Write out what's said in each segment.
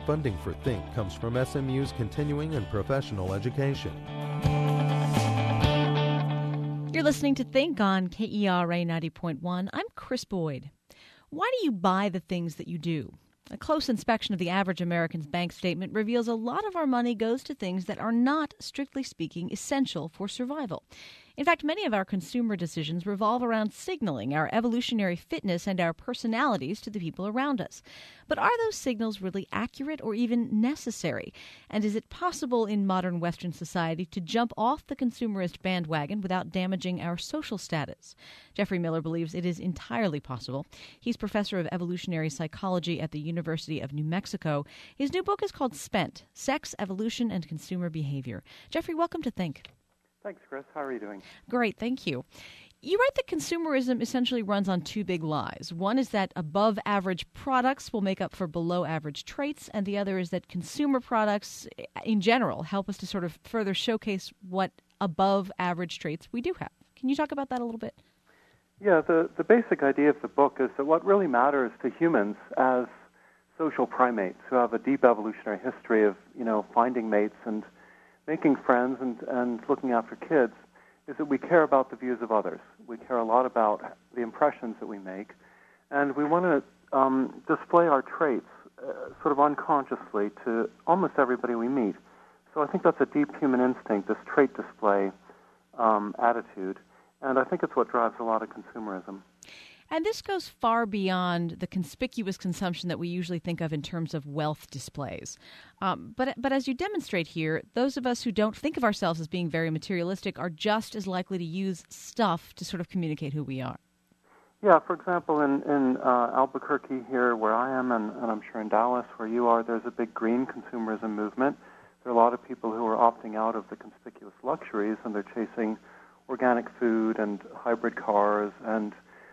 Funding for Think comes from SMU's continuing and professional education. You're listening to Think on KERA 90.1. I'm Chris Boyd. Why do you buy the things that you do? A close inspection of the average American's bank statement reveals a lot of our money goes to things that are not, strictly speaking, essential for survival. In fact, many of our consumer decisions revolve around signaling our evolutionary fitness and our personalities to the people around us. But are those signals really accurate or even necessary? And is it possible in modern Western society to jump off the consumerist bandwagon without damaging our social status? Jeffrey Miller believes it is entirely possible. He's professor of evolutionary psychology at the University of New Mexico. His new book is called Spent: Sex, Evolution, and Consumer Behavior. Jeffrey, welcome to Think. Thanks, Chris. How are you doing? Great, thank you. You write that consumerism essentially runs on two big lies. One is that above-average products will make up for below-average traits, and the other is that consumer products, in general, help us to sort of further showcase what above-average traits we do have. Can you talk about that a little bit? Yeah, the basic idea of the book is that what really matters to humans as social primates who have a deep evolutionary history of, finding mates and making friends and looking after kids is that we care about the views of others. We care a lot about the impressions that we make, and we want to display our traits sort of unconsciously to almost everybody we meet. So I think that's a deep human instinct, this trait display attitude, and I think it's what drives a lot of consumerism. And this goes far beyond the conspicuous consumption that we usually think of in terms of wealth displays. But as you demonstrate here, those of us who don't think of ourselves as being very materialistic are just as likely to use stuff to sort of communicate who we are. Yeah, for example, in Albuquerque here where I am, and I'm sure in Dallas where you are, there's a big green consumerism movement. There are a lot of people who are opting out of the conspicuous luxuries, and they're chasing organic food and hybrid cars and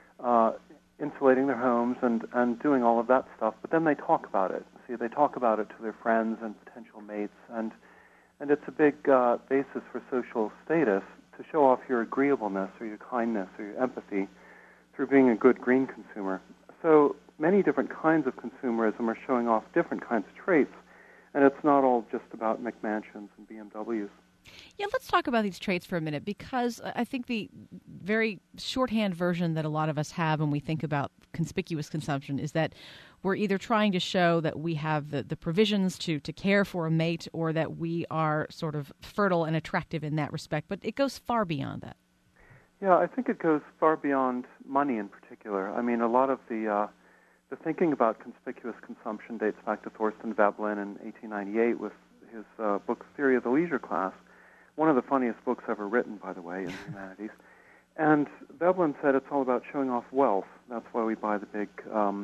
insulating their homes and doing all of that stuff, but then they talk about it. See, they talk about it to their friends and potential mates, and it's a big basis for social status to show off your agreeableness or your kindness or your empathy through being a good green consumer. So many different kinds of consumerism are showing off different kinds of traits, and it's not all just about McMansions and BMWs. Yeah, let's talk about these traits for a minute, because I think the very shorthand version that a lot of us have when we think about conspicuous consumption is that we're either trying to show that we have the provisions to care for a mate, or that we are sort of fertile and attractive in that respect. But it goes far beyond that. Yeah, I think it goes far beyond money in particular. I mean, a lot of the thinking about conspicuous consumption dates back to Thorstein Veblen in 1898 with his book Theory of the Leisure Class. One of the funniest books ever written, by the way, in the humanities. And Veblen said it's all about showing off wealth. That's why we buy the big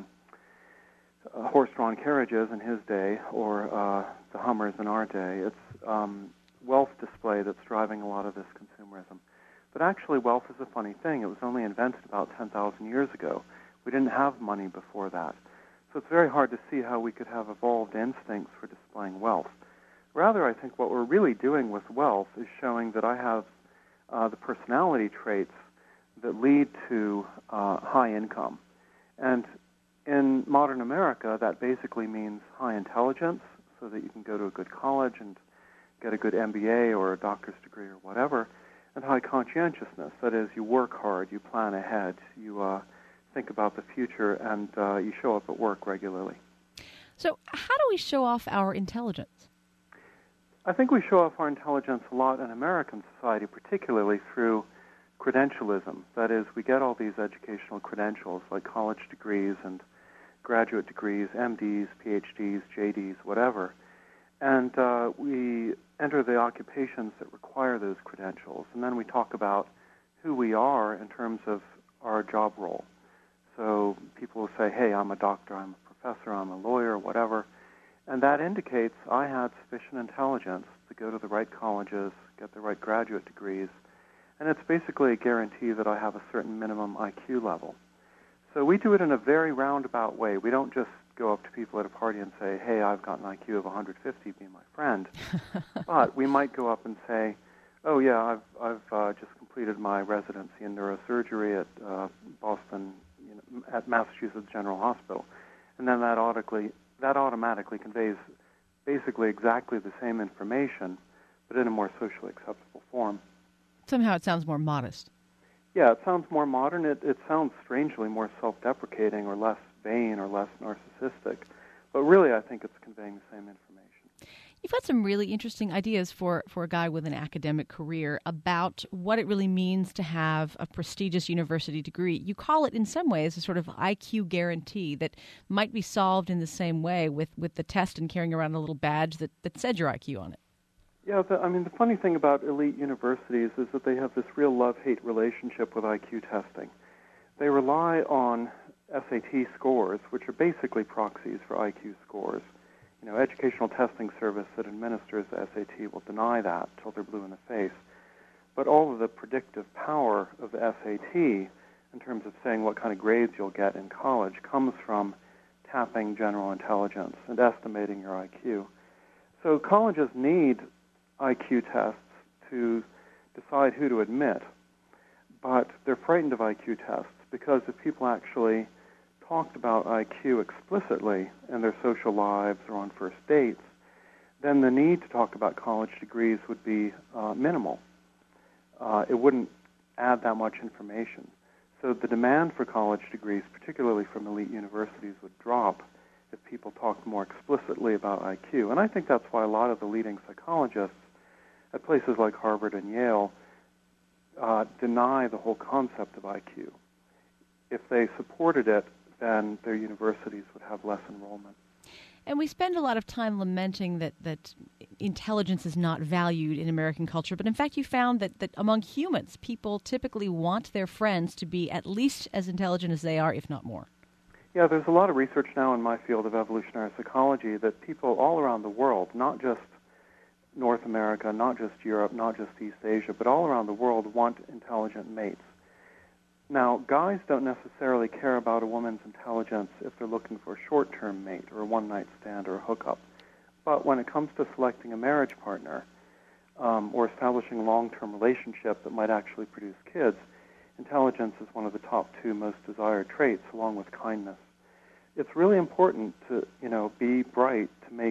horse-drawn carriages in his day, or the Hummers in our day. It's wealth display that's driving a lot of this consumerism. But actually, wealth is a funny thing. It was only invented about 10,000 years ago. We didn't have money before that. So it's very hard to see how we could have evolved instincts for displaying wealth. Rather, I think what we're really doing with wealth is showing that I have the personality traits that lead to high income. And in modern America, that basically means high intelligence, so that you can go to a good college and get a good MBA or a doctor's degree or whatever, and high conscientiousness. That is, you work hard, you plan ahead, you think about the future, and you show up at work regularly. So how do we show off our intelligence? I think we show off our intelligence a lot in American society, particularly through credentialism. That is, we get all these educational credentials like college degrees and graduate degrees, MDs, PhDs, JDs, whatever, and we enter the occupations that require those credentials, and then we talk about who we are in terms of our job role. So people will say, hey, I'm a doctor, I'm a professor, I'm a lawyer, whatever. And that indicates I had sufficient intelligence to go to the right colleges, get the right graduate degrees, and it's basically a guarantee that I have a certain minimum IQ level. So we do it in a very roundabout way. We don't just go up to people at a party and say, hey, I've got an IQ of 150, be my friend. But we might go up and say, oh, yeah, I've just completed my residency in neurosurgery at Boston, at Massachusetts General Hospital. And then that automatically conveys basically exactly the same information, but in a more socially acceptable form. Somehow it sounds more modest. Yeah, it sounds more modern. It sounds strangely more self-deprecating or less vain or less narcissistic. But really, I think it's conveying the same information. You've got some really interesting ideas for a guy with an academic career about what it really means to have a prestigious university degree. You call it, in some ways, a sort of IQ guarantee that might be solved in the same way with the test and carrying around a little badge that said your IQ on it. Yeah, the funny thing about elite universities is that they have this real love-hate relationship with IQ testing. They rely on SAT scores, which are basically proxies for IQ scores. Educational testing service that administers the SAT will deny that till they're blue in the face. But all of the predictive power of the SAT, in terms of saying what kind of grades you'll get in college, comes from tapping general intelligence and estimating your IQ. So colleges need IQ tests to decide who to admit, but they're frightened of IQ tests because if people actually talked about IQ explicitly in their social lives or on first dates, then the need to talk about college degrees would be minimal. It wouldn't add that much information. So the demand for college degrees, particularly from elite universities, would drop if people talked more explicitly about IQ. And I think that's why a lot of the leading psychologists at places like Harvard and Yale deny the whole concept of IQ. If they supported it, then their universities would have less enrollment. And we spend a lot of time lamenting that intelligence is not valued in American culture, but in fact you found that among humans, people typically want their friends to be at least as intelligent as they are, if not more. Yeah, there's a lot of research now in my field of evolutionary psychology that people all around the world, not just North America, not just Europe, not just East Asia, but all around the world want intelligent mates. Now, guys don't necessarily care about a woman's intelligence if they're looking for a short-term mate or a one-night stand or a hookup. But when it comes to selecting a marriage partner or establishing a long-term relationship that might actually produce kids, intelligence is one of the top two most desired traits, along with kindness. It's really important to, be bright,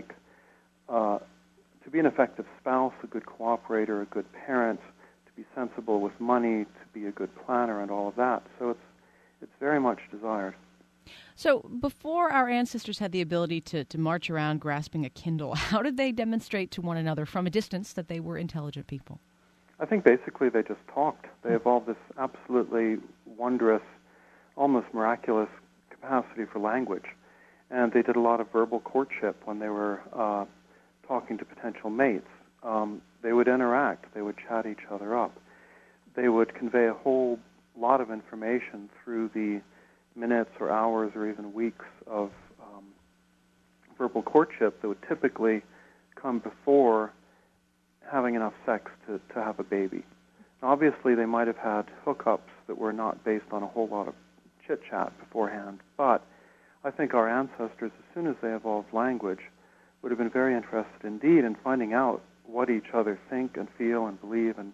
to be an effective spouse, a good cooperator, a good parent, to be sensible with money, to be a good planner, and all of that. So it's very much desired. So before our ancestors had the ability to march around grasping a Kindle, how did they demonstrate to one another from a distance that they were intelligent people? I think basically they just talked. They evolved this absolutely wondrous, almost miraculous capacity for language. And they did a lot of verbal courtship when they were talking to potential mates. They would interact. They would chat each other up. They would convey a whole lot of information through the minutes or hours or even weeks of verbal courtship that would typically come before having enough sex to have a baby. Now, obviously, they might have had hookups that were not based on a whole lot of chit-chat beforehand, but I think our ancestors, as soon as they evolved language, would have been very interested indeed in finding out what each other think and feel and believe and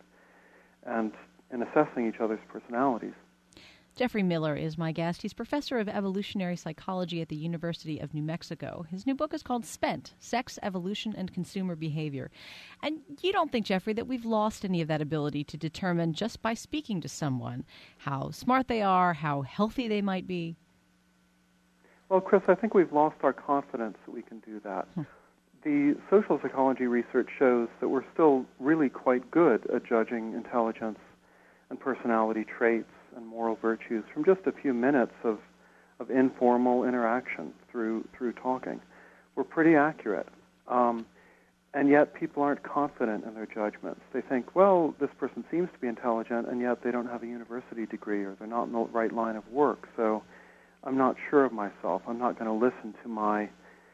in assessing each other's personalities. Jeffrey Miller is my guest. He's professor of evolutionary psychology at the University of New Mexico. His new book is called Spent, Sex, Evolution, and Consumer Behavior. And you don't think, Jeffrey, that we've lost any of that ability to determine just by speaking to someone how smart they are, how healthy they might be? Well, Chris, I think we've lost our confidence that we can do that. The social psychology research shows that we're still really quite good at judging intelligence and personality traits and moral virtues from just a few minutes of informal interaction through talking. We're pretty accurate. And yet people aren't confident in their judgments. They think, well, this person seems to be intelligent, and yet they don't have a university degree or they're not in the right line of work. So I'm not sure of myself. I'm not going to listen to my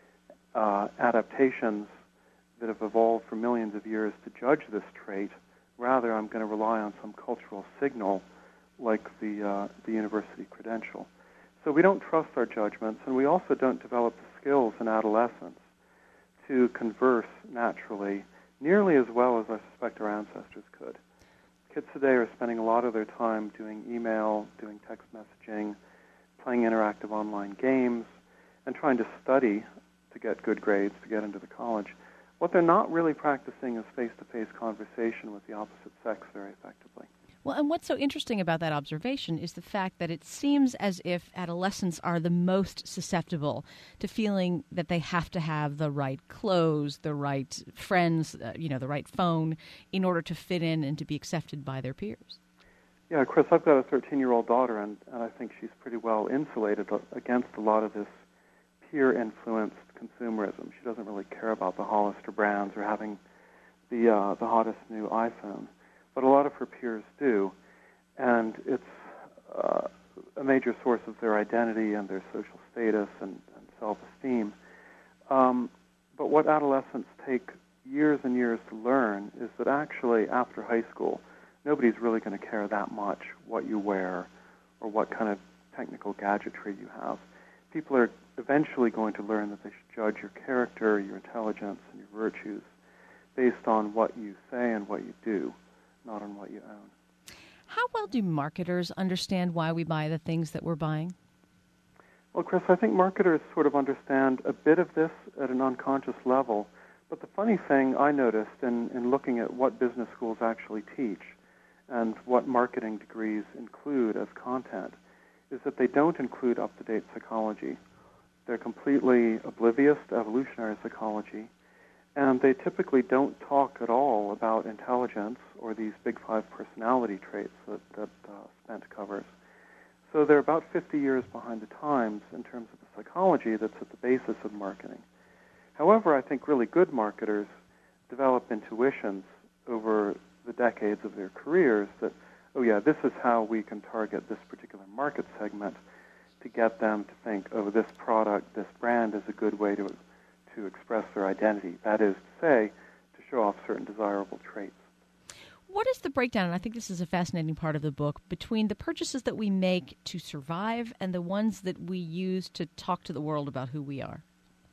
adaptations that have evolved for millions of years to judge this trait. Rather, I'm going to rely on some cultural signal like the university credential. So we don't trust our judgments, and we also don't develop the skills in adolescence to converse naturally nearly as well as I suspect our ancestors could. Kids today are spending a lot of their time doing email, doing text messaging, playing interactive online games, and trying to study to get good grades, to get into the college. What they're not really practicing is face-to-face conversation with the opposite sex very effectively. Well, and what's so interesting about that observation is the fact that it seems as if adolescents are the most susceptible to feeling that they have to have the right clothes, the right friends, the right phone in order to fit in and to be accepted by their peers. Yeah, Chris, I've got a 13-year-old daughter, and I think she's pretty well insulated against a lot of this peer-influenced consumerism. She doesn't really care about the Hollister brands or having the hottest new iPhone. But a lot of her peers do, and it's a major source of their identity and their social status and self-esteem. But what adolescents take years and years to learn is that actually after high school, nobody's really going to care that much what you wear or what kind of technical gadgetry you have. People are eventually going to learn that they should judge your character, your intelligence, and your virtues based on what you say and what you do, not on what you own. How well do marketers understand why we buy the things that we're buying? Well, Chris, I think marketers sort of understand a bit of this at an unconscious level. But the funny thing I noticed in looking at what business schools actually teach and what marketing degrees include as content is that they don't include up-to-date psychology. They're completely oblivious to evolutionary psychology. And they typically don't talk at all about intelligence or these big five personality traits that Spent covers. So they're about 50 years behind the times in terms of the psychology that's at the basis of marketing. However, I think really good marketers develop intuitions over the decades of their careers that, oh yeah, this is how we can target this particular market segment to get them to think, oh, this product, this brand is a good way to express their identity. That is to say, to show off certain desirable traits. What is the breakdown, and I think this is a fascinating part of the book, between the purchases that we make to survive and the ones that we use to talk to the world about who we are?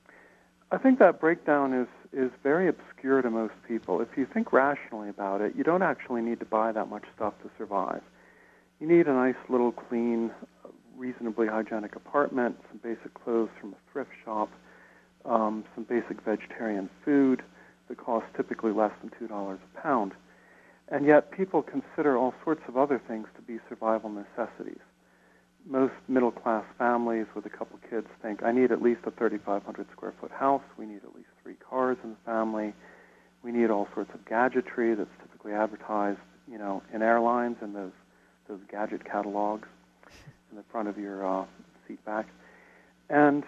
I think that breakdown is very obscure to most people. If you think rationally about it, you don't actually need to buy that much stuff to survive. You need a nice little clean, reasonably hygienic apartment, some basic clothes from a thrift shop, some basic vegetarian food that costs typically less than $2 a pound. And yet people consider all sorts of other things to be survival necessities. Most middle-class families with a couple kids think, I need at least a 3,500 square foot house, we need at least 3 cars in the family, we need all sorts of gadgetry that's typically advertised, in airlines and those gadget catalogs in the front of your seat back. And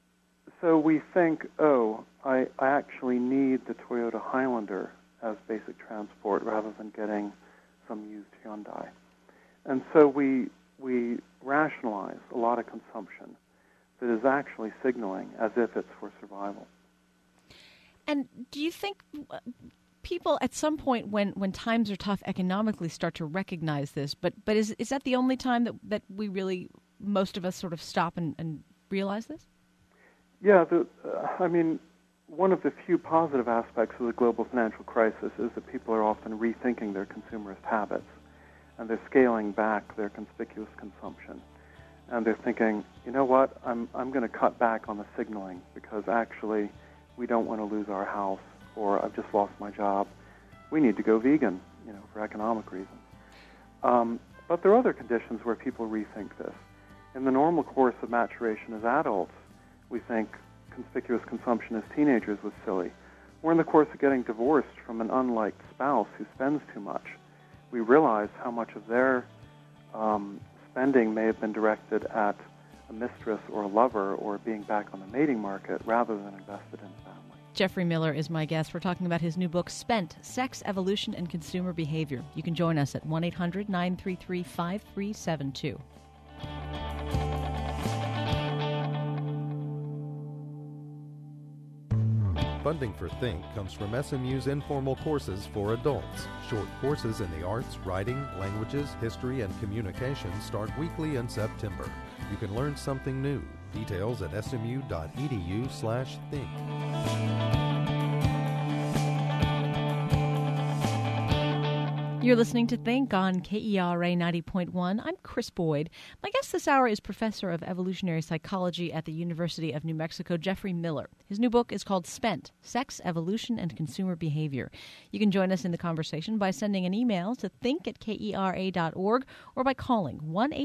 so we think, I actually need the Toyota Highlander as basic transport rather than getting some used Hyundai. And so we rationalize a lot of consumption that is actually signaling as if it's for survival. And do you think people at some point when times are tough economically start to recognize this, but is that the only time that we really, most of us sort of stop and realize this? Yeah, one of the few positive aspects of the global financial crisis is that people are often rethinking their consumerist habits, and they're scaling back their conspicuous consumption. And they're thinking, you know what, I'm going to cut back on the signaling because actually we don't want to lose our house, or I've just lost my job. We need to go vegan, for economic reasons. But there are other conditions where people rethink this. In the normal course of maturation as adults, we think conspicuous consumption as teenagers was silly. Or in the course of getting divorced from an unliked spouse who spends too much, we realize how much of their spending may have been directed at a mistress or a lover or being back on the mating market rather than invested in the family. Jeffrey Miller is my guest. We're talking about his new book, Spent, Sex, Evolution, and Consumer Behavior. You can join us at 1-800-933-5372. Funding for Think comes from SMU's informal courses for adults. Short courses in the arts, writing, languages, history, and communication start weekly in September. You can learn something new. Details at smu.edu/think. You're listening to Think on KERA 90.1. I'm Chris Boyd. My guest this hour is Professor of Evolutionary Psychology at the University of New Mexico, Jeffrey Miller. His new book is called Spent: Sex, Evolution, and Consumer Behavior. You can join us in the conversation by sending an email to think@kera.org or by calling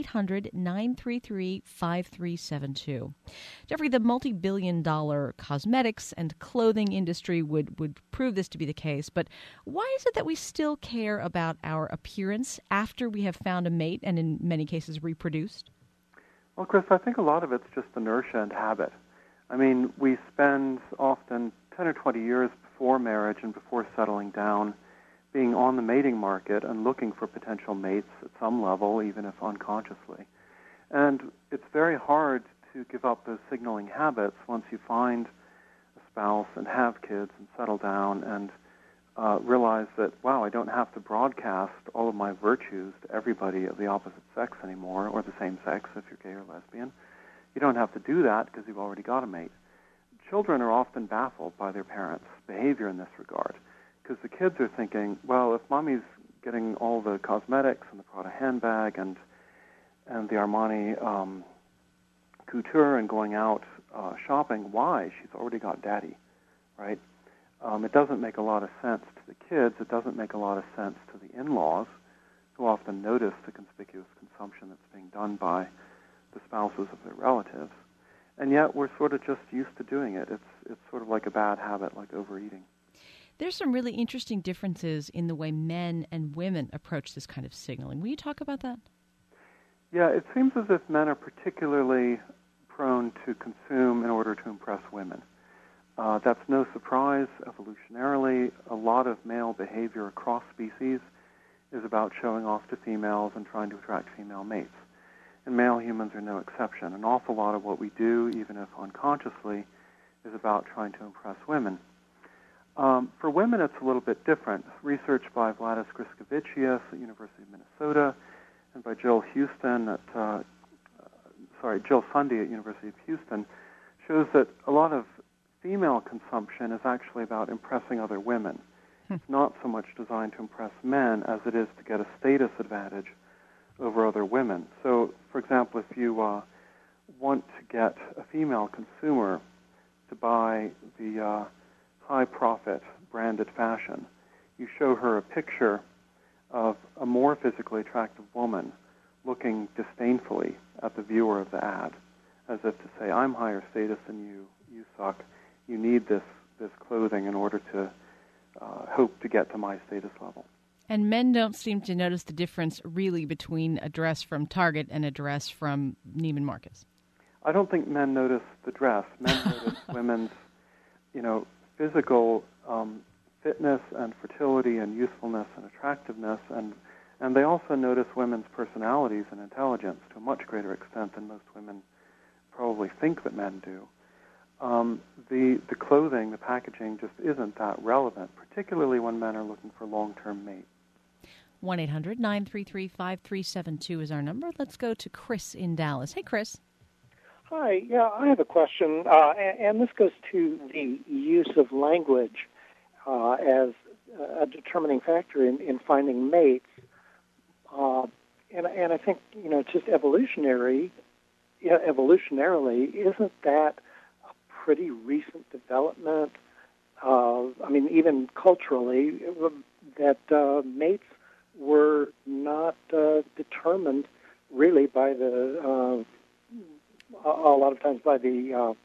1-800-933-5372. Jeffrey, the multi-billion-dollar cosmetics and clothing industry would prove this to be the case, but why is it that we still care about our appearance after we have found a mate and in many cases reproduced? Well, Chris, I think a lot of it's just inertia and habit. I mean, we spend often 10 or 20 years before marriage and before settling down being on the mating market and looking for potential mates at some level, even if unconsciously. And it's very hard to give up those signaling habits once you find a spouse and have kids and settle down and realize that, wow, I don't have to broadcast all of my virtues to everybody of the opposite sex anymore, or the same sex if you're gay or lesbian. You don't have to do that because you've already got a mate. Children are often baffled by their parents' behavior in this regard, because the kids are thinking, well, if mommy's getting all the cosmetics and the Prada handbag and the Armani couture and going out shopping, why? She's already got daddy, right? It doesn't make a lot of sense to the kids. It doesn't make a lot of sense to the in-laws, who often notice the conspicuous consumption that's being done by the spouses of their relatives. And yet we're sort of just used to doing it. It's sort of like a bad habit, like overeating. There's some really interesting differences in the way men and women approach this kind of signaling. Will you talk about that? Yeah, it seems as if men are particularly prone to consume in order to impress women. That's no surprise. Evolutionarily, a lot of male behavior across species is about showing off to females and trying to attract female mates. And male humans are no exception. An awful lot of what we do, even if unconsciously, is about trying to impress women. For women, it's a little bit different. Research by Vladis Grishkovicius at University of Minnesota and by Jill Sundy at University of Houston shows that a lot of female consumption is actually about impressing other women. It's not so much designed to impress men as it is to get a status advantage over other women. So, for example, if you want to get a female consumer to buy the high-profit branded fashion, you show her a picture of a more physically attractive woman looking disdainfully at the viewer of the ad, as if to say, I'm higher status than you, you suck. You need this clothing in order to hope to get to my status level. And men don't seem to notice the difference really between a dress from Target and a dress from Neiman Marcus. I don't think men notice the dress. Men notice women's, physical fitness and fertility and usefulness and attractiveness, and they also notice women's personalities and intelligence to a much greater extent than most women probably think that men do. The clothing, the packaging just isn't that relevant, particularly when men are looking for long-term mates. 1-800-933-5372 is our number. Let's go to Chris in Dallas. Hey, Chris. Hi. Yeah, I have a question, and this goes to the use of language as a determining factor in finding mates. And I think, just evolutionarily, isn't that a pretty recent development? Even culturally, that mates were not determined really by a lot of times by the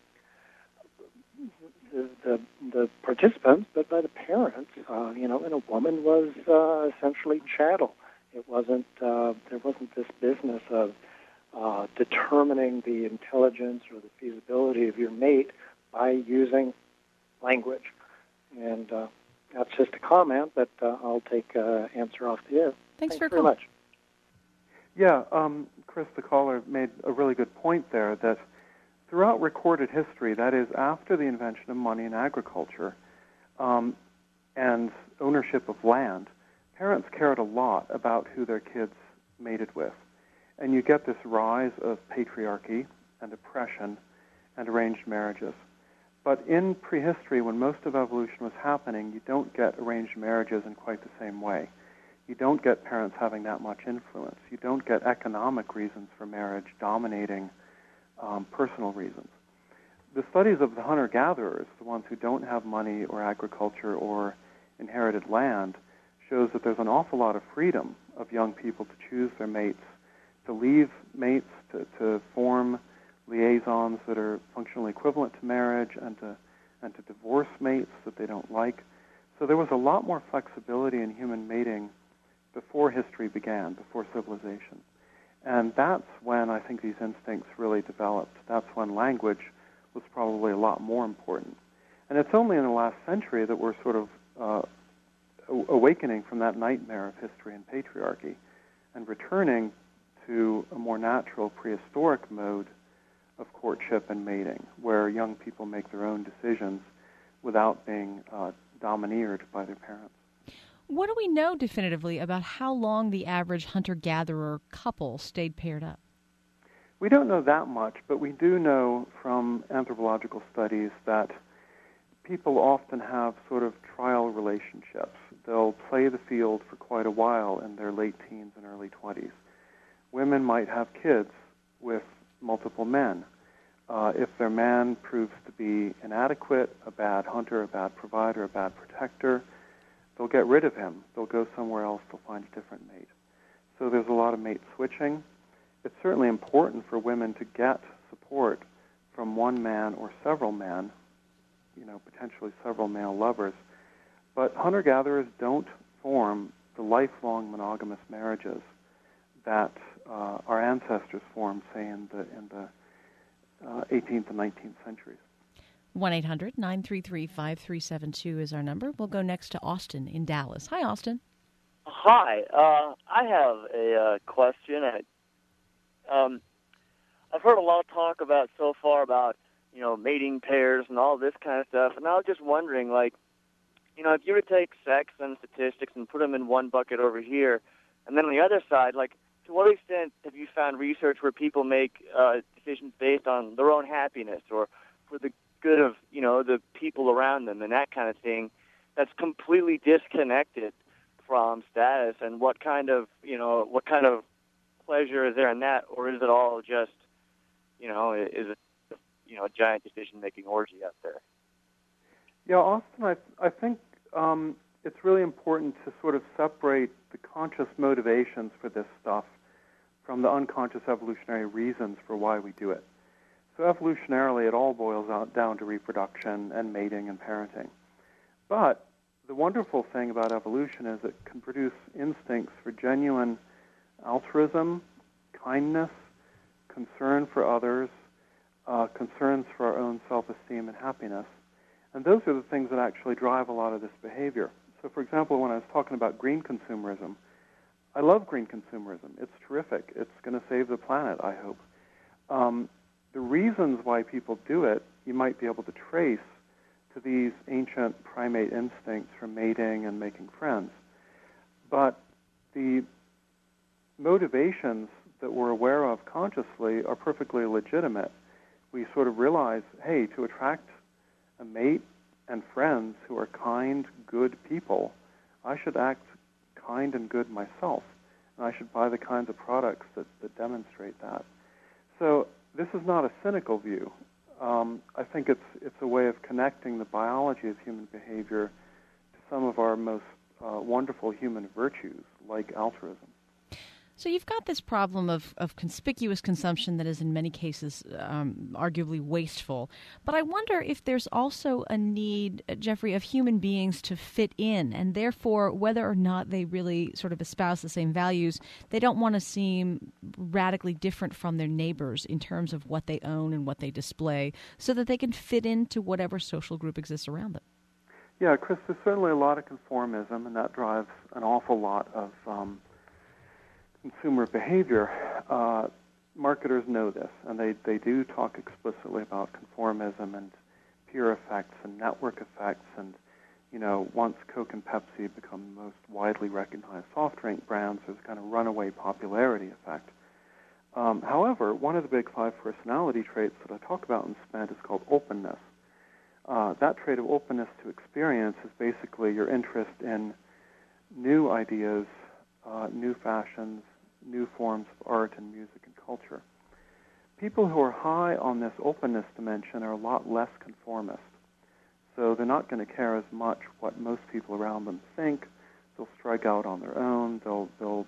participants, but by the parents. And a woman was essentially chattel. It wasn't there wasn't this business of determining the intelligence or the feasibility of your mate by using language. And that's just a comment, but I'll take answer off the air. Thanks very much. Yeah, Chris, the caller, made a really good point there that throughout recorded history, that is, after the invention of money and agriculture and ownership of land, parents cared a lot about who their kids mated with. And you get this rise of patriarchy and oppression and arranged marriages. But in prehistory, when most of evolution was happening, you don't get arranged marriages in quite the same way. You don't get parents having that much influence. You don't get economic reasons for marriage dominating personal reasons. The studies of the hunter-gatherers, the ones who don't have money or agriculture or inherited land, shows that there's an awful lot of freedom of young people to choose their mates, to leave mates, to form liaisons that are functionally equivalent to marriage, and to divorce mates that they don't like. So there was a lot more flexibility in human mating before history began, before civilization. And that's when I think these instincts really developed. That's when language was probably a lot more important. And it's only in the last century that we're sort of awakening from that nightmare of history and patriarchy and returning to a more natural prehistoric mode of courtship and mating, where young people make their own decisions without being domineered by their parents. What do we know definitively about how long the average hunter-gatherer couple stayed paired up? We don't know that much, but we do know from anthropological studies that people often have sort of trial relationships. They'll play the field for quite a while in their late teens and early 20s. Women might have kids with multiple men. If their man proves to be inadequate, a bad hunter, a bad provider, a bad protector, they'll get rid of him. They'll go somewhere else. They'll find a different mate. So there's a lot of mate switching. It's certainly important for women to get support from one man or several men, potentially several male lovers. But hunter-gatherers don't form the lifelong monogamous marriages that our ancestors formed, say, in the 18th and 19th centuries. 1-800-933-5372 is our number. We'll go next to Austin in Dallas. Hi, Austin. Hi. I have a question. I've heard a lot of talk about so far about, mating pairs and all this kind of stuff, and I was just wondering, if you were to take sex and statistics and put them in one bucket over here, and then on the other side, to what extent have you found research where people make decisions based on their own happiness or for the good of, the people around them and that kind of thing that's completely disconnected from status, and what kind of pleasure is there in that, or is it all just, is it, a giant decision-making orgy out there? Yeah, Austin, I think it's really important to sort of separate the conscious motivations for this stuff from the unconscious evolutionary reasons for why we do it. So evolutionarily, it all boils down to reproduction and mating and parenting. But the wonderful thing about evolution is it can produce instincts for genuine altruism, kindness, concern for others, concerns for our own self-esteem and happiness. And those are the things that actually drive a lot of this behavior. So, for example, when I was talking about green consumerism, I love green consumerism. It's terrific. It's going to save the planet, I hope. The reasons why people do it, you might be able to trace to these ancient primate instincts for mating and making friends. But the motivations that we're aware of consciously are perfectly legitimate. We sort of realize, hey, to attract a mate and friends who are kind, good people, I should act kind and good myself, and I should buy the kinds of products that demonstrate that. So this is not a cynical view. I think it's a way of connecting the biology of human behavior to some of our most wonderful human virtues, like altruism. So you've got this problem of conspicuous consumption that is in many cases arguably wasteful. But I wonder if there's also a need, Jeffrey, of human beings to fit in, and therefore whether or not they really sort of espouse the same values, they don't want to seem radically different from their neighbors in terms of what they own and what they display, so that they can fit into whatever social group exists around them. Yeah, Chris, there's certainly a lot of conformism, and that drives an awful lot of consumer behavior. Marketers know this, and they do talk explicitly about conformism and peer effects and network effects. And, once Coke and Pepsi become the most widely recognized soft drink brands, there's kind of runaway popularity effect. However, one of the big 5 personality traits that I talk about in SPENT is called openness. That trait of openness to experience is basically your interest in new ideas, new fashions, new forms of art and music and culture. People who are high on this openness dimension are a lot less conformist. So they're not going to care as much what most people around them think. They'll strike out on their own. They'll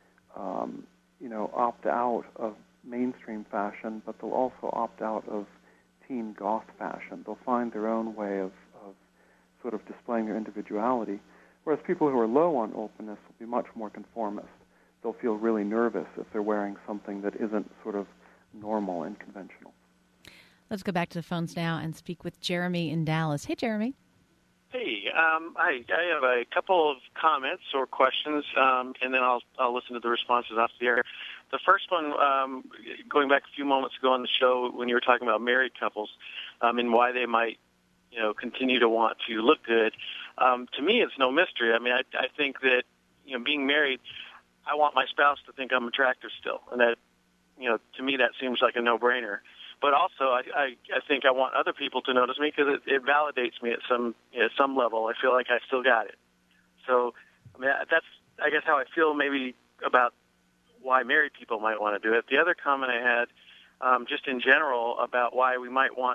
opt out of mainstream fashion, but they'll also opt out of teen goth fashion. They'll find their own way of sort of displaying their individuality, whereas people who are low on openness will be much more conformist. They'll feel really nervous if they're wearing something that isn't sort of normal and conventional. Let's go back to the phones now and speak with Jeremy in Dallas. Hey, Jeremy. Hey, I have a couple of comments or questions, and then I'll listen to the responses off the air. The first one, going back a few moments ago on the show when you were talking about married couples and why they might, continue to want to look good. To me, it's no mystery. I mean, I think that, being married, I want my spouse to think I'm attractive still, and that, to me, that seems like a no-brainer. But also, I think I want other people to notice me because it validates me at some level. I feel like I still got it. So, I mean, that's, I guess, how I feel maybe about why married people might want to do it. The other comment I had, just in general, about why we might want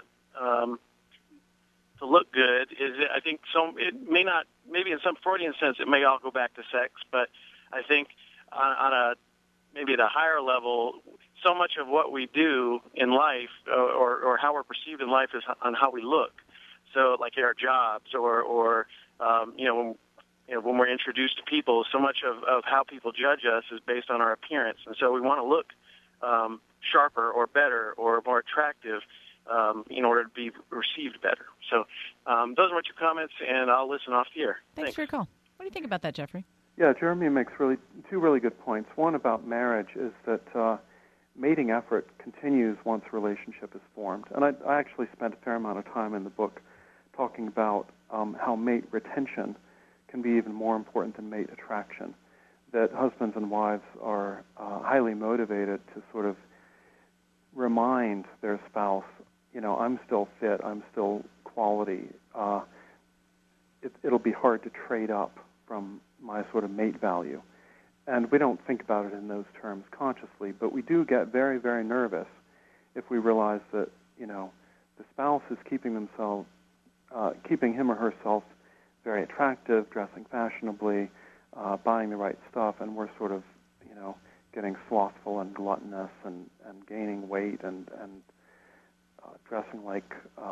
to look good is that I think it may not, maybe in some Freudian sense, it may all go back to sex, but I think on a maybe at a higher level, so much of what we do in life or how we're perceived in life is on how we look. So like our jobs or when we're introduced to people, so much of how people judge us is based on our appearance. And so we want to look sharper or better or more attractive in order to be received better. So those are my two comments, and I'll listen off the air. Thanks for your call. What do you think about that, Jeffrey? Yeah, Jeremy makes two really good points. One about marriage is that mating effort continues once a relationship is formed. And I actually spent a fair amount of time in the book talking about how mate retention can be even more important than mate attraction, that husbands and wives are highly motivated to sort of remind their spouse, I'm still fit, I'm still quality. It'll be hard to trade up from my sort of mate value. And we don't think about it in those terms consciously, but we do get very, very nervous if we realize that, the spouse is keeping him or herself very attractive, dressing fashionably, buying the right stuff, and we're sort of, getting slothful and gluttonous and gaining weight and dressing like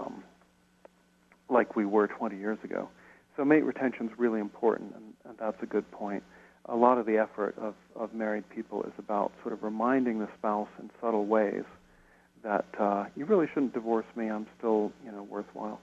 we were 20 years ago. So mate retention is really important, and that's a good point. A lot of the effort of married people is about sort of reminding the spouse in subtle ways that you really shouldn't divorce me, I'm still, worthwhile.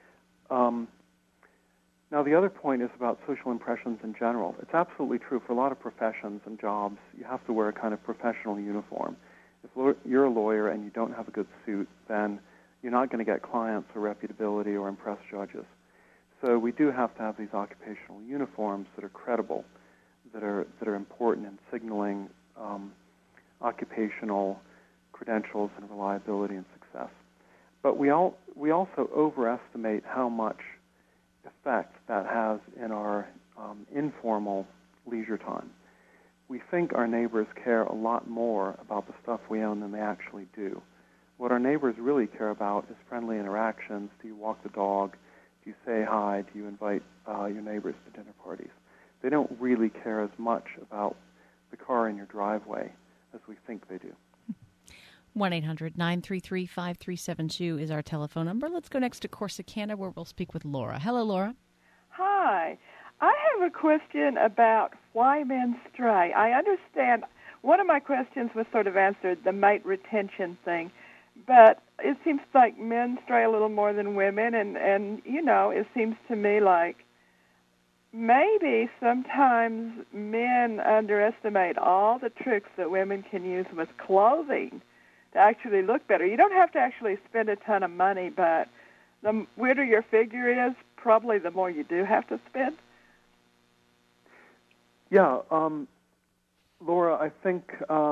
Now, the other point is about social impressions in general. It's absolutely true for a lot of professions and jobs, you have to wear a kind of professional uniform. If you're a lawyer and you don't have a good suit, then you're not going to get clients or reputability or impress judges. So we do have to have these occupational uniforms that are credible, that are important in signaling occupational credentials and reliability and success. But we also overestimate how much effect that has in our informal leisure time. We think our neighbors care a lot more about the stuff we own than they actually do. What our neighbors really care about is friendly interactions. Do you walk the dog? Do you say hi? Do you invite your neighbors to dinner parties? They don't really care as much about the car in your driveway as we think they do. 1-800-933-5372 is our telephone number. Let's go next to Corsicana, where we'll speak with Laura. Hello, Laura. Hi. I have a question about why men stray. I understand one of my questions was sort of answered, the mate retention thing, but it seems like men stray a little more than women, and it seems to me like maybe sometimes men underestimate all the tricks that women can use with clothing to actually look better. You don't have to actually spend a ton of money, but the weirder your figure is, probably the more you do have to spend. Yeah, Laura, I think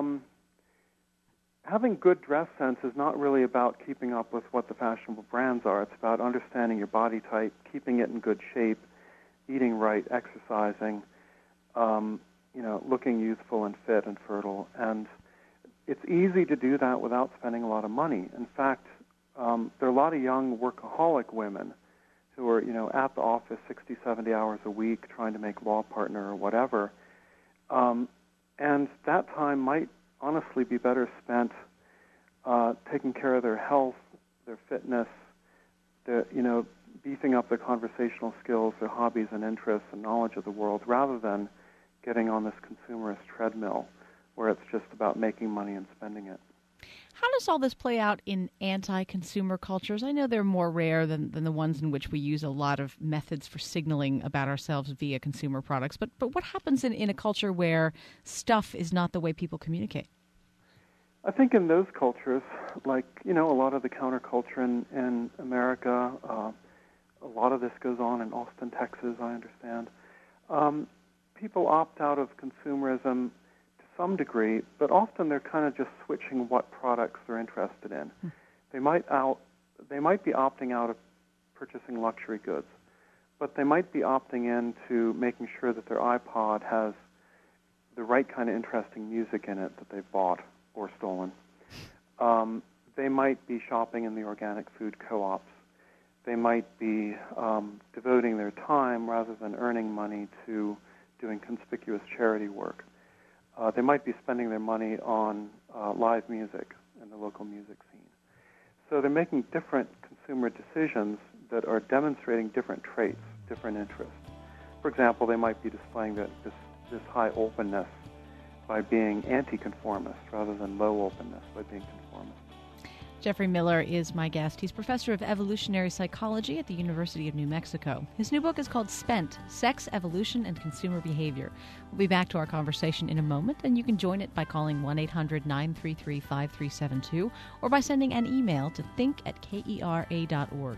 having good dress sense is not really about keeping up with what the fashionable brands are. It's about understanding your body type, keeping it in good shape, eating right, exercising. looking youthful and fit and fertile. And it's easy to do that without spending a lot of money. In fact, there are a lot of young workaholic women who are, at the office 60, 70 hours a week trying to make law partner or whatever. And that time might honestly be better spent taking care of their health, their fitness, beefing up their conversational skills, their hobbies and interests and knowledge of the world, rather than getting on this consumerist treadmill where it's just about making money and spending it. How does all this play out in anti-consumer cultures? I know they're more rare than the ones in which we use a lot of methods for signaling about ourselves via consumer products. But what happens in a culture where stuff is not the way people communicate? I think in those cultures, like, a lot of the counterculture in America, a lot of this goes on in Austin, Texas, I understand. People opt out of consumerism to some degree, but often they're kind of just switching what products they're interested in. They might be opting out of purchasing luxury goods, but they might be opting into making sure that their iPod has the right kind of interesting music in it that they've bought or stolen. They might be shopping in the organic food co-ops. They might be devoting their time rather than earning money to doing conspicuous charity work. They might be spending their money on live music in the local music scene. So they're making different consumer decisions that are demonstrating different traits, different interests. For example, they might be displaying this high openness by being anti-conformist rather than low openness by being conformist. Jeffrey Miller is my guest. He's professor of evolutionary psychology at the University of New Mexico. His new book is called Spent: Sex, Evolution, and Consumer Behavior. We'll be back to our conversation in a moment, and you can join it by calling 1-800-933-5372 or by sending an email to think@kera.org.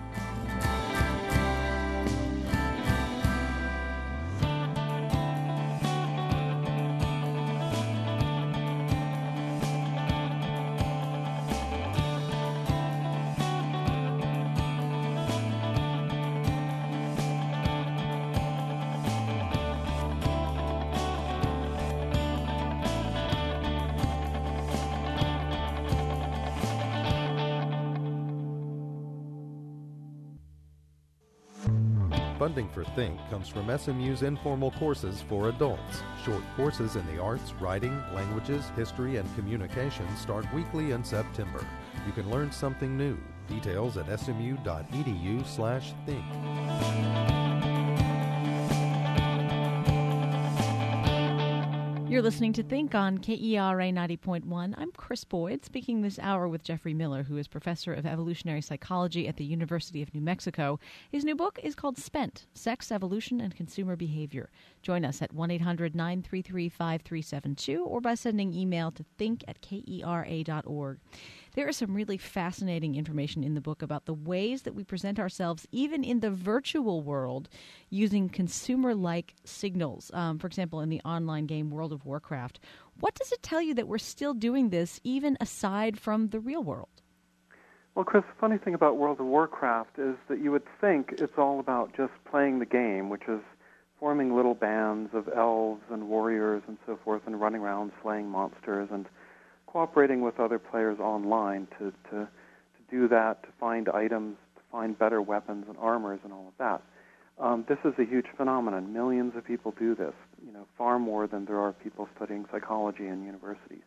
Funding for Think comes from SMU's informal courses for adults. Short courses in the arts, writing, languages, history, and communication start weekly in September. You can learn something new. Details at smu.edu/think. You're listening to Think on KERA 90.1. I'm Chris Boyd, speaking this hour with Jeffrey Miller, who is professor of evolutionary psychology at the University of New Mexico. His new book is called Spent: Sex, Evolution, and Consumer Behavior. Join us at 1-800-933-5372 or by sending email to think@kera.org. There is some really fascinating information in the book about the ways that we present ourselves, even in the virtual world, using consumer-like signals. For example, in the online game World of Warcraft. What does it tell you that we're still doing this, even aside from the real world? Well, Chris, the funny thing about World of Warcraft is that you would think it's all about just playing the game, which is forming little bands of elves and warriors and so forth and running around slaying monsters and cooperating with other players online to do that, to find items, to find better weapons and armors and all of that. This is a huge phenomenon. Millions of people do this, far more than there are people studying psychology in universities.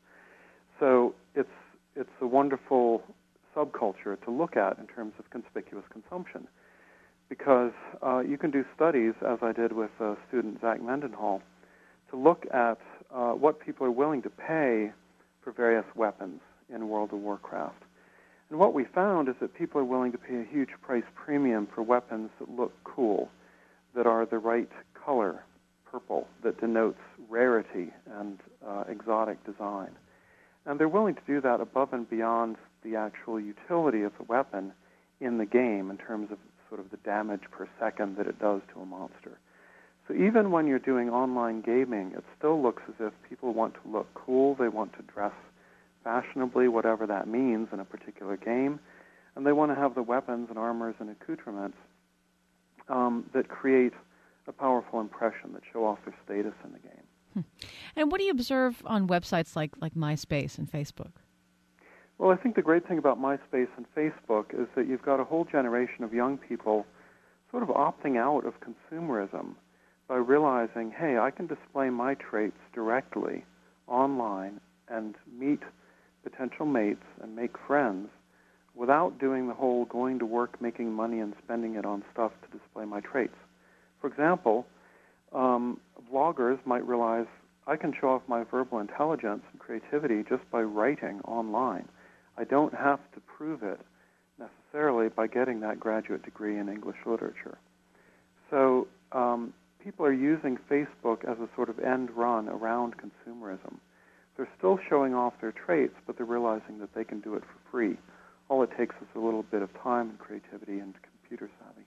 So it's a wonderful subculture to look at in terms of conspicuous consumption, because you can do studies, as I did with student Zach Mendenhall, to look at what people are willing to pay for various weapons in World of Warcraft. And what we found is that people are willing to pay a huge price premium for weapons that look cool, that are the right color, purple, that denotes rarity and exotic design. And they're willing to do that above and beyond the actual utility of the weapon in the game in terms of sort of the damage per second that it does to a monster. So even when you're doing online gaming, it still looks as if people want to look cool, they want to dress fashionably, whatever that means in a particular game, and they want to have the weapons and armors and accoutrements that create a powerful impression, that show off their status in the game. And what do you observe on websites like MySpace and Facebook? Well, I think the great thing about MySpace and Facebook is that you've got a whole generation of young people sort of opting out of consumerism by realizing, hey, I can display my traits directly online and meet potential mates and make friends without doing the whole going to work, making money, and spending it on stuff to display my traits. For example, bloggers might realize I can show off my verbal intelligence and creativity just by writing online. I don't have to prove it necessarily by getting that graduate degree in English literature. So people are using Facebook as a sort of end run around consumerism. They're still showing off their traits, but they're realizing that they can do it for free. All it takes is a little bit of time and creativity and computer savvy.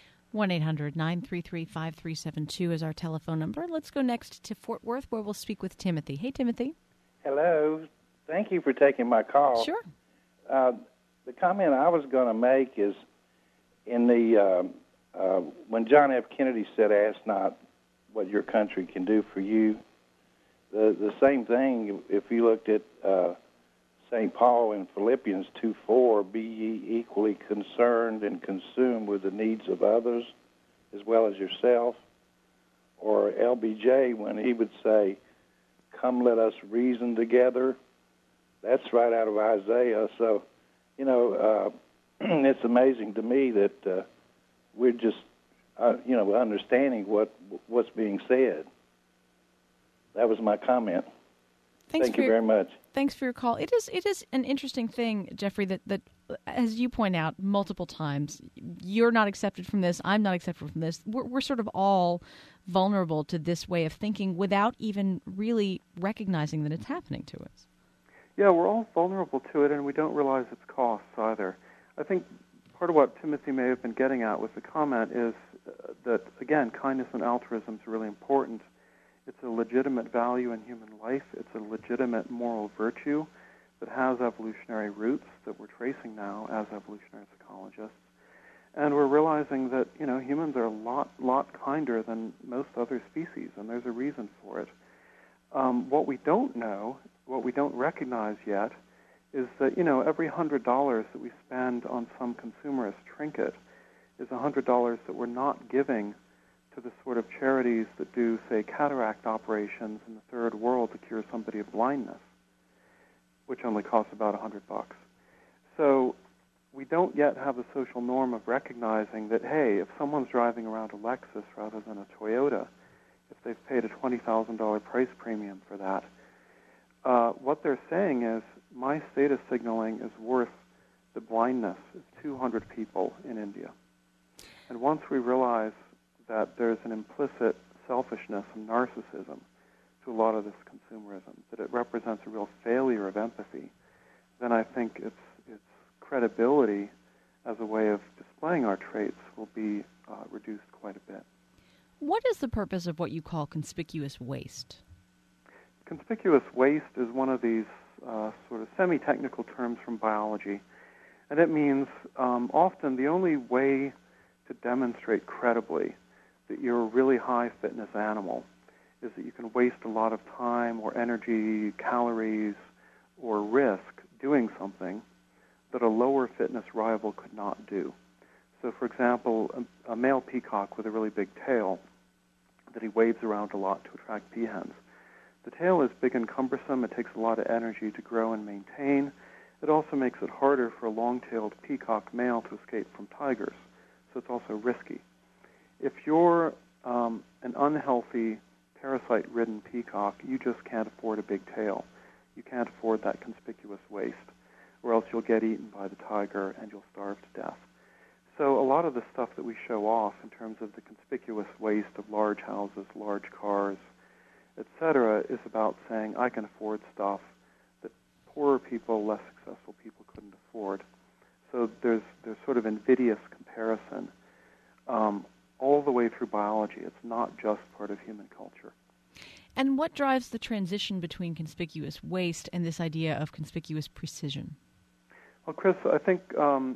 1-800-933-5372 is our telephone number. Let's go next to Fort Worth, where we'll speak with Timothy. Hey, Timothy. Hello. Thank you for taking my call. Sure. The comment I was going to make is in the when John F. Kennedy said, "Ask not what your country can do for you," the same thing, if you looked at St. Paul in Philippians 2:4, "Be ye equally concerned and consumed with the needs of others as well as yourself," or LBJ when he would say, "Come, let us reason together." That's right out of Isaiah. So, it's amazing to me that we're just, understanding what's being said. That was my comment. Thank you very much. Thanks for your call. It is an interesting thing, Jeffrey, that as you point out multiple times, you're not accepted from this, I'm not accepted from this. We're sort of all vulnerable to this way of thinking without even really recognizing that it's happening to us. Yeah, we're all vulnerable to it, and we don't realize its costs either. I think part of what Timothy may have been getting at with the comment is that, again, kindness and altruism is really important. It's a legitimate value in human life. It's a legitimate moral virtue that has evolutionary roots that we're tracing now as evolutionary psychologists. And we're realizing that, humans are a lot kinder than most other species, and there's a reason for it. What we don't know, what we don't recognize yet, is that, every $100 that we spend on some consumerist trinket is $100 that we're not giving to the sort of charities that do, say, cataract operations in the third world to cure somebody of blindness, which only costs about $100. So we don't yet have the social norm of recognizing that, hey, if someone's driving around a Lexus rather than a Toyota, if they've paid a $20,000 price premium for that, what they're saying is, my status signaling is worth the blindness of 200 people in India. And once we realize that there's an implicit selfishness and narcissism to a lot of this consumerism, that it represents a real failure of empathy, then I think its credibility as a way of displaying our traits will be reduced quite a bit. What is the purpose of what you call conspicuous waste? Conspicuous waste is one of these sort of semi-technical terms from biology, and it means often the only way to demonstrate credibly that you're a really high-fitness animal is that you can waste a lot of time or energy, calories, or risk doing something that a lower fitness rival could not do. So, for example, a male peacock with a really big tail that he waves around a lot to attract peahens. The tail is big and cumbersome. It takes a lot of energy to grow and maintain. It also makes it harder for a long-tailed peacock male to escape from tigers, so it's also risky. If you're an unhealthy, parasite-ridden peacock, you just can't afford a big tail. You can't afford that conspicuous waste, or else you'll get eaten by the tiger and you'll starve to death. So a lot of the stuff that we show off in terms of the conspicuous waste of large houses, large cars, etc., is about saying, I can afford stuff that poorer people, less successful people couldn't afford. So there's sort of invidious comparison all the way through biology. It's not just part of human culture. And what drives the transition between conspicuous waste and this idea of conspicuous precision? Well, Chris, I think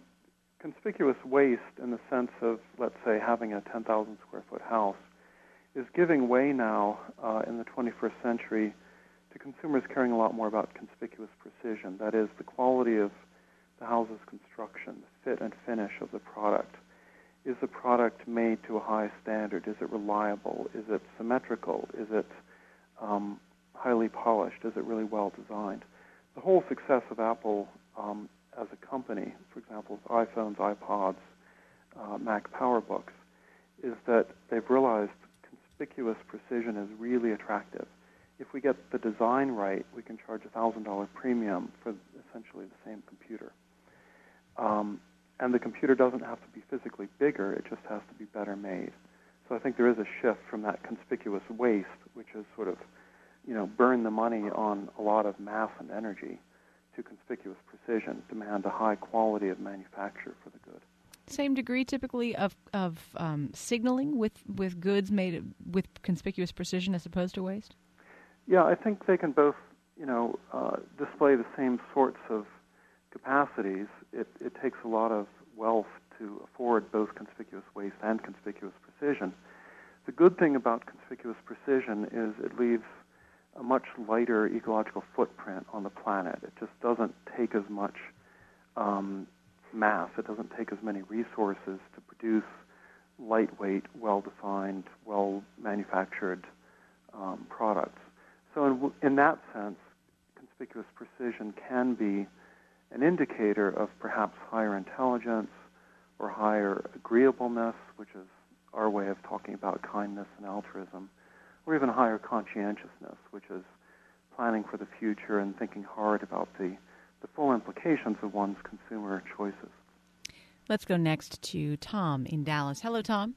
conspicuous waste in the sense of, let's say, having a 10,000 square foot house is giving way now in the 21st century to consumers caring a lot more about conspicuous precision. That is, the quality of the house's construction, the fit and finish of the product. Is the product made to a high standard? Is it reliable? Is it symmetrical? Is it highly polished? Is it really well designed? The whole success of Apple as a company, for example, with iPhones, iPods, Mac PowerBooks, is that they've realized conspicuous precision is really attractive. If we get the design right, we can charge a $1,000 premium for essentially the same computer. And the computer doesn't have to be physically bigger, it just has to be better made. So I think there is a shift from that conspicuous waste, which is sort of, burn the money on a lot of mass and energy, to conspicuous precision, demand a high quality of manufacture for the good. Same degree typically of signaling with goods made with conspicuous precision as opposed to waste? Yeah, I think they can both, display the same sorts of capacities. It takes a lot of wealth to afford both conspicuous waste and conspicuous precision. The good thing about conspicuous precision is it leaves a much lighter ecological footprint on the planet. It just doesn't take as much mass. It doesn't take as many resources to produce lightweight, well-defined, well-manufactured products. So in that sense, conspicuous precision can be an indicator of perhaps higher intelligence or higher agreeableness, which is our way of talking about kindness and altruism, or even higher conscientiousness, which is planning for the future and thinking hard about the full implications of one's consumer choices. Let's go next to Tom in Dallas. Hello, Tom.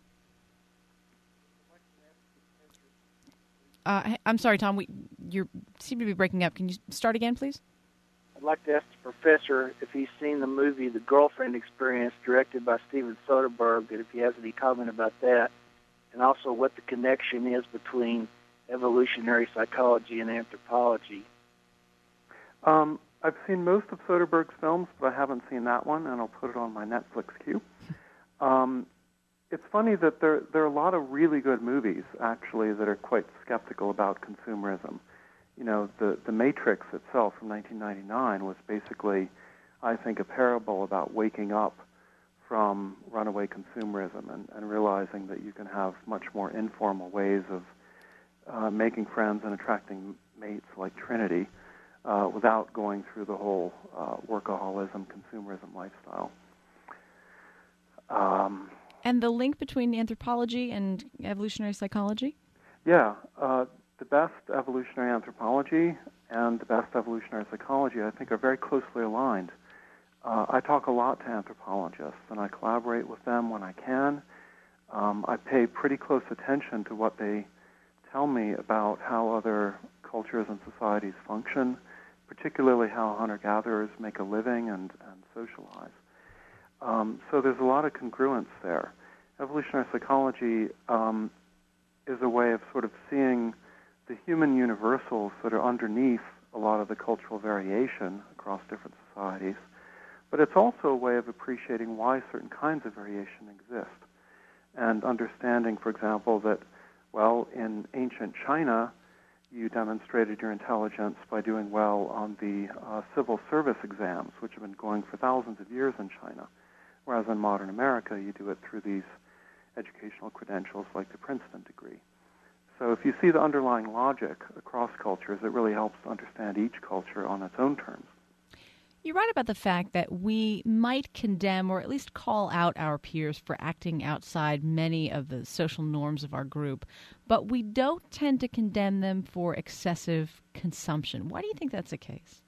I'm sorry, Tom. You seem to be breaking up. Can you start again, please? I'd like to ask the professor if he's seen the movie The Girlfriend Experience, directed by Steven Soderbergh, and if he has any comment about that, and also what the connection is between evolutionary psychology and anthropology. I've seen most of Soderbergh's films, but I haven't seen that one, and I'll put it on my Netflix queue. It's funny that there are a lot of really good movies, actually, that are quite skeptical about consumerism. The Matrix itself from 1999 was basically, I think, a parable about waking up from runaway consumerism and realizing that you can have much more informal ways of making friends and attracting mates like Trinity without going through the whole workaholism, consumerism lifestyle. And the link between anthropology and evolutionary psychology? Yeah. The best evolutionary anthropology and the best evolutionary psychology, I think, are very closely aligned. I talk a lot to anthropologists, and I collaborate with them when I can. I pay pretty close attention to what they tell me about how other cultures and societies function, particularly how hunter-gatherers make a living and socialize. So there's a lot of congruence there. Evolutionary psychology is a way of sort of seeing the human universals that are underneath a lot of the cultural variation across different societies, but it's also a way of appreciating why certain kinds of variation exist, and understanding, for example, that, well, in ancient China, you demonstrated your intelligence by doing well on the civil service exams, which have been going for thousands of years in China, whereas in modern America, you do it through these educational credentials like the Princeton degree. So if you see the underlying logic across cultures, it really helps to understand each culture on its own terms. You're right about the fact that we might condemn or at least call out our peers for acting outside many of the social norms of our group, but we don't tend to condemn them for excessive consumption. Why do you think that's the case?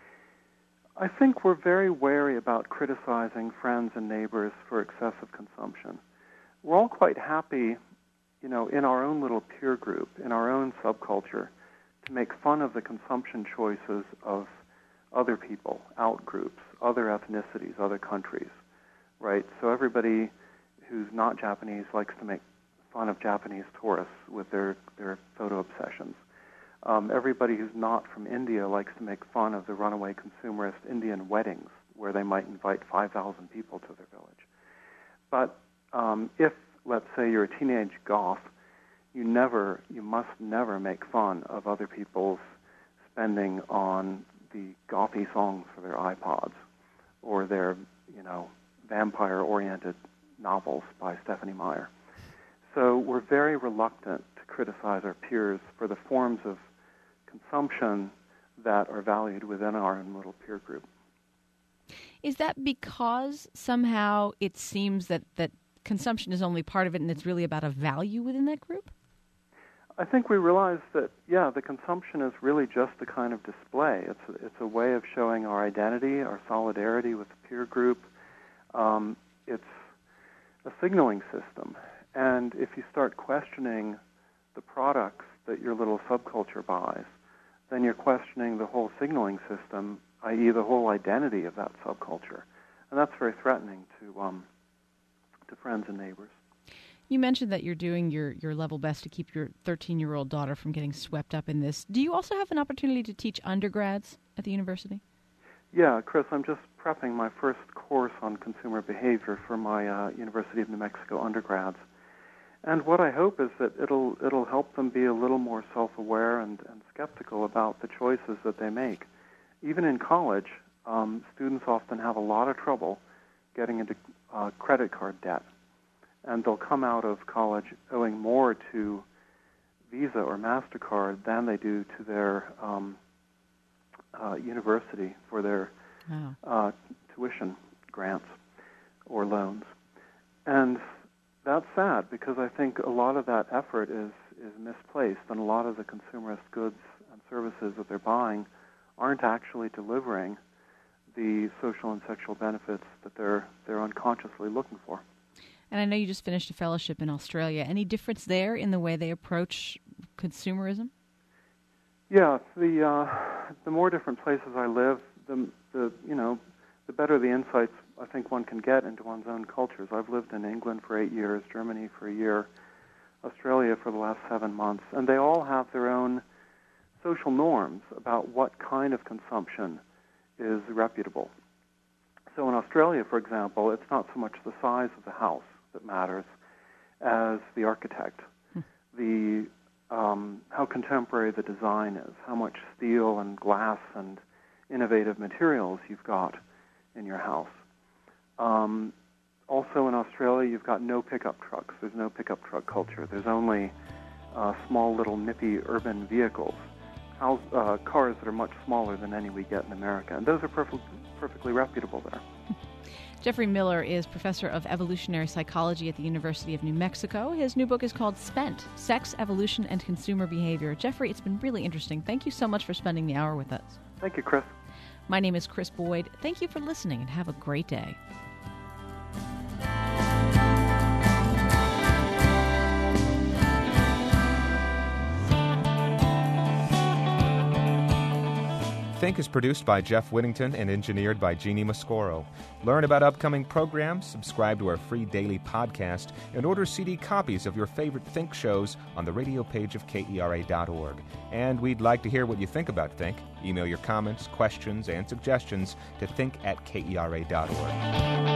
I think we're very wary about criticizing friends and neighbors for excessive consumption. We're all quite happy, in our own little peer group, in our own subculture, to make fun of the consumption choices of other people, out-groups, other ethnicities, other countries, right? So everybody who's not Japanese likes to make fun of Japanese tourists with their photo obsessions. Everybody who's not from India likes to make fun of the runaway consumerist Indian weddings where they might invite 5,000 people to their village. But if, let's say, you're a teenage goth, you must never make fun of other people's spending on the gothy songs for their iPods or their, vampire-oriented novels by Stephanie Meyer. So we're very reluctant to criticize our peers for the forms of consumption that are valued within our own little peer group. Is that because somehow it seems that consumption is only part of it and it's really about a value within that group? I think we realize that, the consumption is really just a kind of display. It's a way of showing our identity, our solidarity with the peer group. It's a signaling system. And if you start questioning the products that your little subculture buys, then you're questioning the whole signaling system, i.e. the whole identity of that subculture. And that's very threatening to friends and neighbors. You mentioned that you're doing your level best to keep your 13-year-old daughter from getting swept up in this. Do you also have an opportunity to teach undergrads at the university? Yeah, Chris, I'm just prepping my first course on consumer behavior for my University of New Mexico undergrads. And what I hope is that it'll help them be a little more self-aware and skeptical about the choices that they make. Even in college, students often have a lot of trouble getting into credit card debt. And they'll come out of college owing more to Visa or MasterCard than they do to their university for their tuition grants or loans. And that's sad because I think a lot of that effort is misplaced, and a lot of the consumerist goods and services that they're buying aren't actually delivering the social and sexual benefits that they're unconsciously looking for. And I know you just finished a fellowship in Australia. Any difference there in the way they approach consumerism? Yeah, the more different places I live, the better the insights I think one can get into one's own cultures. I've lived in England for 8 years, Germany for a year, Australia for the last 7 months, and they all have their own social norms about what kind of consumption is reputable. So in Australia, for example, it's not so much the size of the house that matters as the architect, how contemporary the design is, how much steel and glass and innovative materials you've got in your house. Also in Australia, you've got no pickup trucks. There's no pickup truck culture. There's only small little nippy urban vehicles, cars that are much smaller than any we get in America. And those are perfectly reputable there. Jeffrey Miller is professor of evolutionary psychology at the University of New Mexico. His new book is called Spent, Sex, Evolution, and Consumer Behavior. Jeffrey, it's been really interesting. Thank you so much for spending the hour with us. Thank you, Chris. My name is Chris Boyd. Thank you for listening, and have a great day. Think is produced by Jeff Whittington and engineered by Jeannie Mascoro. Learn about upcoming programs, subscribe to our free daily podcast, and order CD copies of your favorite Think shows on the radio page of KERA.org. And we'd like to hear what you think about Think. Email your comments, questions, and suggestions to think@KERA.org.